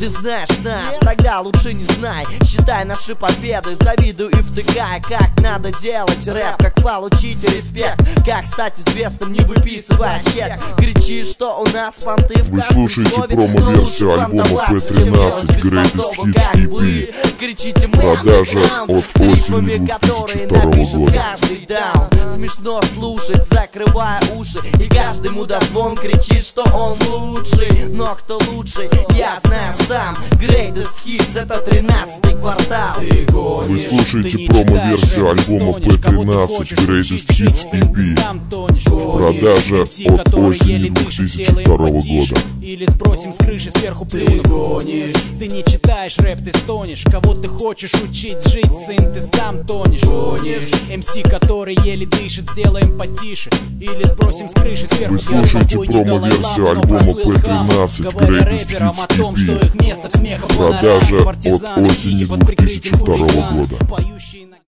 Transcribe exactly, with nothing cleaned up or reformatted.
Ты знаешь нас, тогда лучше не знай. Считай наши победы, завидуй и втыкай. Как надо делать рэп, как получить респект, как стать известным, не выписывая чек. Кричи, что у нас понты в Вы слушаете промо-версию альбома пэ тринадцать Greatest Hits и пи. Кричите, продажа от осени две тысячи второго года. Смешно слушать, закрывая уши, и каждый мудозвон кричит, что он лучший. Но кто лучший, я знаю сам. Greatest Hits — это тринадцатый квартал. Вы слушаете промо-версию альбома пэ тринадцать Greatest Hits и пи. Продажа от осени две тысячи второго года. Или сбросим с крыши сверху плюнув. Ты не читаешь рэп, ты стонешь. Кого ты хочешь учить жить, сын, ты сам тонешь. эм си, который еле дышит, сделаем потише. Или сбросим с крыши сверху. Вы слушаете промо-версию альбома пэ тринадцать Greatest Hits и пи. Продажа от осени две тысячи второго года.